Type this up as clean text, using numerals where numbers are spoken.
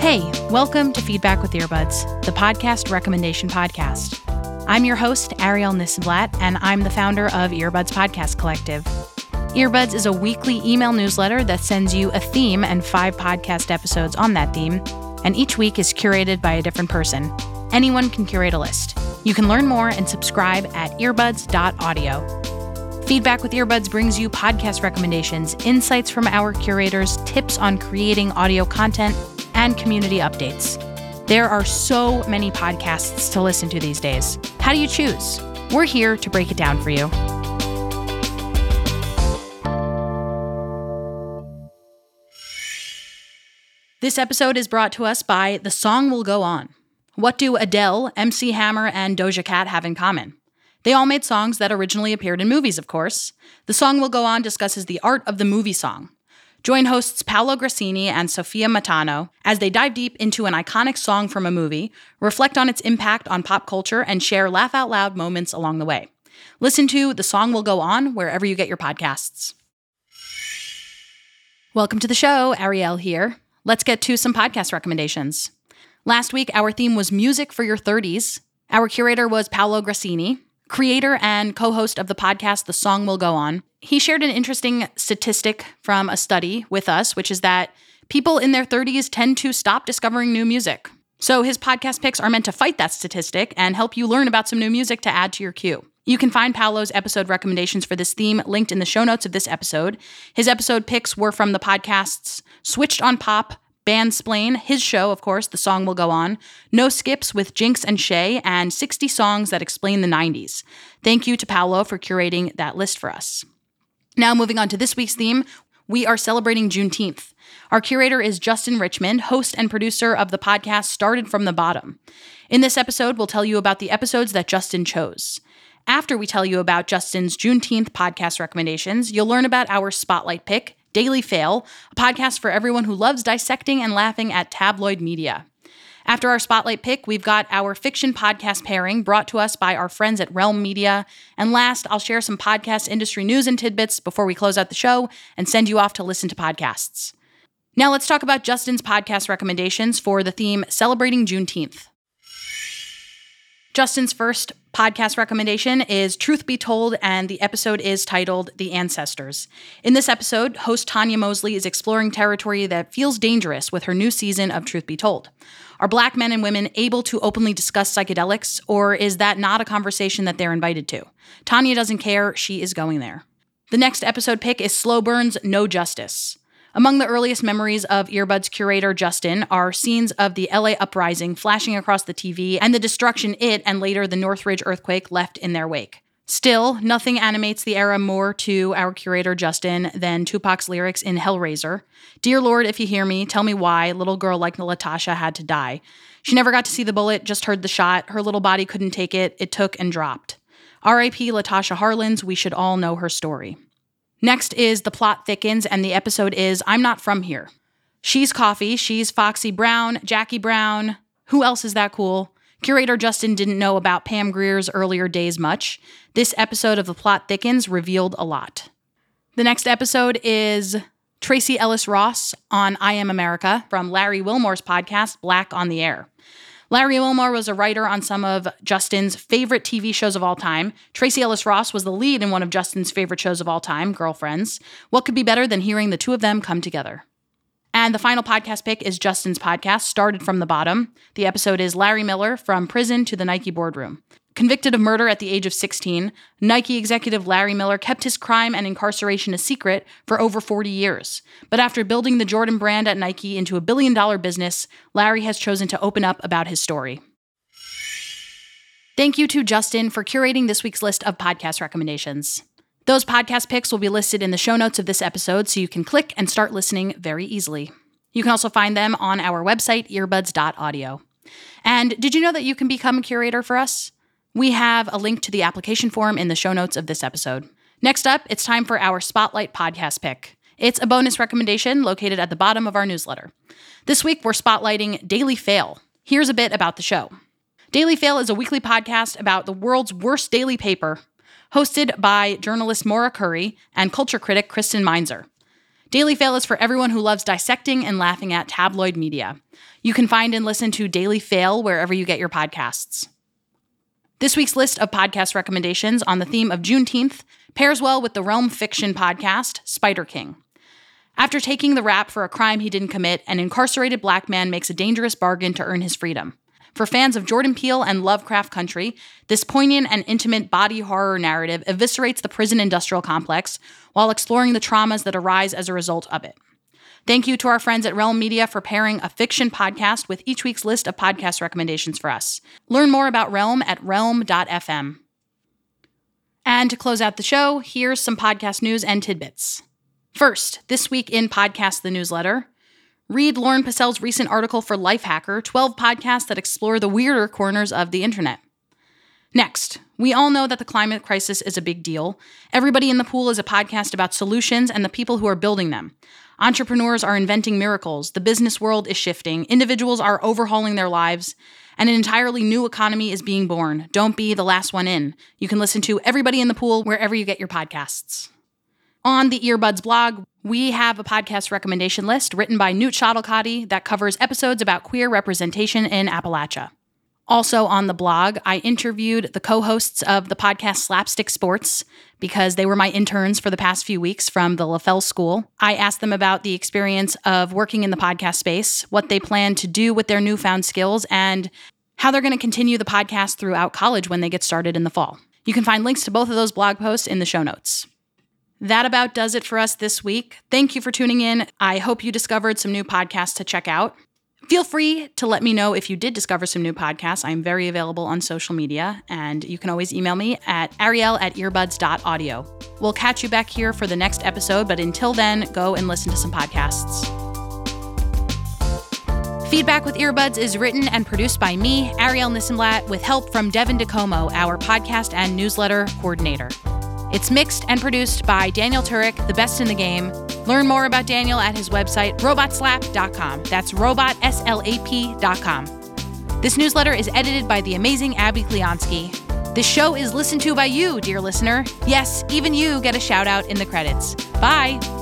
Hey, welcome to Feedback with Earbuds, the podcast recommendation podcast. I'm your host, Ariel Nissenblatt, and I'm the founder of Earbuds Podcast Collective. Earbuds is a weekly email newsletter that sends you a theme and 5 podcast episodes on that theme, and each week is curated by a different person. Anyone can curate a list. You can learn more and subscribe at earbuds.audio. Feedback with Earbuds brings you podcast recommendations, insights from our curators, tips on creating audio content, and community updates. There are so many podcasts to listen to these days. How do you choose? We're here to break it down for you. This episode is brought to us by The Song Will Go On. What do Adele, MC Hammer, and Doja Cat have in common? They all made songs that originally appeared in movies, of course. The Song Will Go On discusses the art of the movie song. Join hosts Paolo Grassini and Sofia Matano as they dive deep into an iconic song from a movie, reflect on its impact on pop culture, and share laugh-out-loud moments along the way. Listen to The Song Will Go On wherever you get your podcasts. Welcome to the show, Ariel here. Let's get to some podcast recommendations. Last week, our theme was Music for Your 30s. Our curator was Paolo Grassini, creator and co-host of the podcast The Song Will Go On. He shared an interesting statistic from a study with us, which is that people in their 30s tend to stop discovering new music. So his podcast picks are meant to fight that statistic and help you learn about some new music to add to your queue. You can find Paolo's episode recommendations for this theme linked in the show notes of this episode. His episode picks were from the podcasts Switched on Pop, Bandsplain, his show, of course, The Song Will Go On, No Skips with Jinx and Shay, and 60 Songs That Explain the 90s. Thank you to Paolo for curating that list for us. Now moving on to this week's theme, we are celebrating Juneteenth. Our curator is Justin Richmond, host and producer of the podcast Started from the Bottom. In this episode, we'll tell you about the episodes that Justin chose. After we tell you about Justin's Juneteenth podcast recommendations, you'll learn about our spotlight pick, Daily Fail, a podcast for everyone who loves dissecting and laughing at tabloid media. After our spotlight pick, we've got our fiction podcast pairing brought to us by our friends at Realm Media. And last, I'll share some podcast industry news and tidbits before we close out the show and send you off to listen to podcasts. Now let's talk about Justin's podcast recommendations for the theme Celebrating Juneteenth. Justin's first podcast recommendation is Truth Be Told, and the episode is titled The Ancestors. In this episode, host Tanya Mosley is exploring territory that feels dangerous with her new season of Truth Be Told. Are Black men and women able to openly discuss psychedelics, or is that not a conversation that they're invited to? Tanya doesn't care, she is going there. The next episode pick is Slow Burn's No Justice. Among the earliest memories of Earbuds curator Justin are scenes of the LA uprising flashing across the TV and the destruction it and later the Northridge earthquake left in their wake. Still, nothing animates the era more to our curator Justin than Tupac's lyrics in Hellraiser. Dear Lord, if you hear me, tell me why little girl like Latasha had to die. She never got to see the bullet, just heard the shot. Her little body couldn't take it. It took and dropped. R.I.P. Latasha Harlins, we should all know her story. Next is The Plot Thickens, and the episode is I'm Not From Here. She's Coffee, she's Foxy Brown, Jackie Brown. Who else is that cool? Curator Justin didn't know about Pam Grier's earlier days much. This episode of The Plot Thickens revealed a lot. The next episode is Tracy Ellis Ross on I Am America from Larry Wilmore's podcast, Black on the Air. Larry Wilmore was a writer on some of Justin's favorite TV shows of all time. Tracy Ellis Ross was the lead in one of Justin's favorite shows of all time, Girlfriends. What could be better than hearing the two of them come together? And the final podcast pick is Justin's podcast, Started from the Bottom. The episode is Larry Miller, From Prison to the Nike Boardroom. Convicted of murder at the age of 16, Nike executive Larry Miller kept his crime and incarceration a secret for over 40 years. But after building the Jordan brand at Nike into a billion-dollar business, Larry has chosen to open up about his story. Thank you to Justin for curating this week's list of podcast recommendations. Those podcast picks will be listed in the show notes of this episode, so you can click and start listening very easily. You can also find them on our website, earbuds.audio. And did you know that you can become a curator for us? We have a link to the application form in the show notes of this episode. Next up, it's time for our Spotlight podcast pick. It's a bonus recommendation located at the bottom of our newsletter. This week, we're spotlighting Daily Fail. Here's a bit about the show. Daily Fail is a weekly podcast about the world's worst daily paper, hosted by journalist Maura Curry and culture critic Kristen Meinzer. Daily Fail is for everyone who loves dissecting and laughing at tabloid media. You can find and listen to Daily Fail wherever you get your podcasts. This week's list of podcast recommendations on the theme of Juneteenth pairs well with the Realm fiction podcast, Spider King. After taking the rap for a crime he didn't commit, an incarcerated black man makes a dangerous bargain to earn his freedom. For fans of Jordan Peele and Lovecraft Country, this poignant and intimate body horror narrative eviscerates the prison industrial complex while exploring the traumas that arise as a result of it. Thank you to our friends at Realm Media for pairing a fiction podcast with each week's list of podcast recommendations for us. Learn more about Realm at realm.fm. And to close out the show, here's some podcast news and tidbits. First, this week in Podcast the Newsletter, read Lauren Passel's recent article for Lifehacker, 12 podcasts that explore the weirder corners of the internet. Next, we all know that the climate crisis is a big deal. Everybody in the Pool is a podcast about solutions and the people who are building them. Entrepreneurs are inventing miracles, the business world is shifting, individuals are overhauling their lives, and an entirely new economy is being born. Don't be the last one in. You can listen to Everybody in the Pool wherever you get your podcasts. On the Earbuds blog, we have a podcast recommendation list written by Newt Schottlecotti that covers episodes about queer representation in Appalachia. Also on the blog, I interviewed the co-hosts of the podcast Slapstick Sports because they were my interns for the past few weeks from the LaFell School. I asked them about the experience of working in the podcast space, what they plan to do with their newfound skills, and how they're going to continue the podcast throughout college when they get started in the fall. You can find links to both of those blog posts in the show notes. That about does it for us this week. Thank you for tuning in. I hope you discovered some new podcasts to check out. Feel free to let me know if you did discover some new podcasts. I'm very available on social media, and you can always email me at ariel@earbuds.audio. We'll catch you back here for the next episode, but until then, go and listen to some podcasts. Feedback with Earbuds is written and produced by me, Ariel Nissenblatt, with help from Devin DeComo, our podcast and newsletter coordinator. It's mixed and produced by Daniel Turek, the best in the game. Learn more about Daniel at his website, robotslap.com. That's robotslap.com. This newsletter is edited by the amazing Abby Kleonsky. This show is listened to by you, dear listener. Yes, even you get a shout out in the credits. Bye.